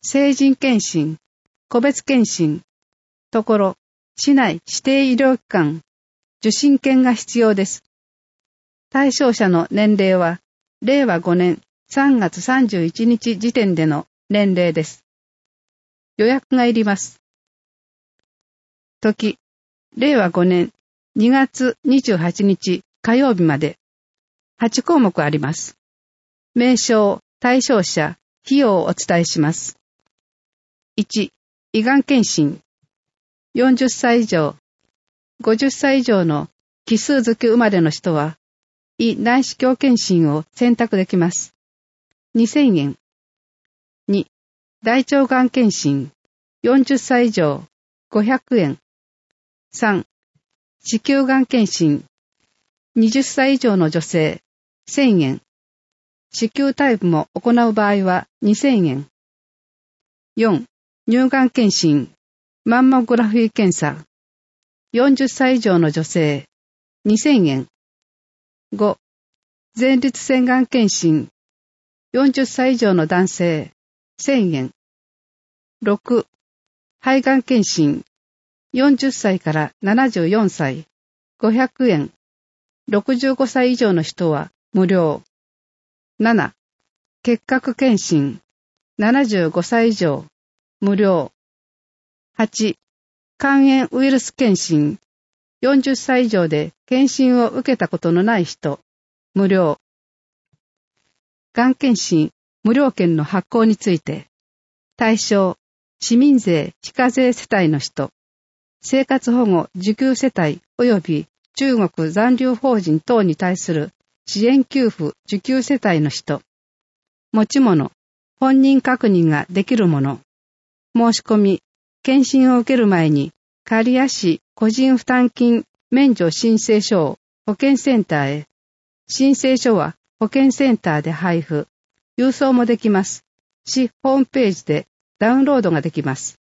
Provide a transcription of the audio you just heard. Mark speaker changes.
Speaker 1: 成人検診、個別検診、ところ、市内指定医療機関、受診券が必要です。対象者の年齢は、令和5年3月31日時点での年齢です。予約がいります。時、令和5年2月28日火曜日まで、8項目あります。名称、対象者、費用をお伝えします。1、胃がん検診。40歳以上、50歳以上の奇数月生まれの人は、胃内視鏡検診を選択できます。2000円。2、大腸がん検診。40歳以上、500円。3、子宮がん検診。20歳以上の女性、1000円。子宮タイプも行う場合は2000円。4、乳がん検診。マンモグラフィー検査。40歳以上の女性、2000円。5、前立腺がん検診。40歳以上の男性、1000円。6、肺がん検診。40歳から74歳、500円。65歳以上の人は無料。7、結核検診。75歳以上、無料。8、肝炎ウイルス検診。40歳以上で検診を受けたことのない人、無料。がん検診無料券の発行について、対象、市民税非課税世帯の人、生活保護受給世帯及び中国残留法人等に対する支援給付受給世帯の人、持ち物、本人確認ができるもの、申し込み、検診を受ける前に、刈谷市個人負担金免除申請書を保健センターへ、申請書は保健センターで配布、郵送もできます。市ホームページでダウンロードができます。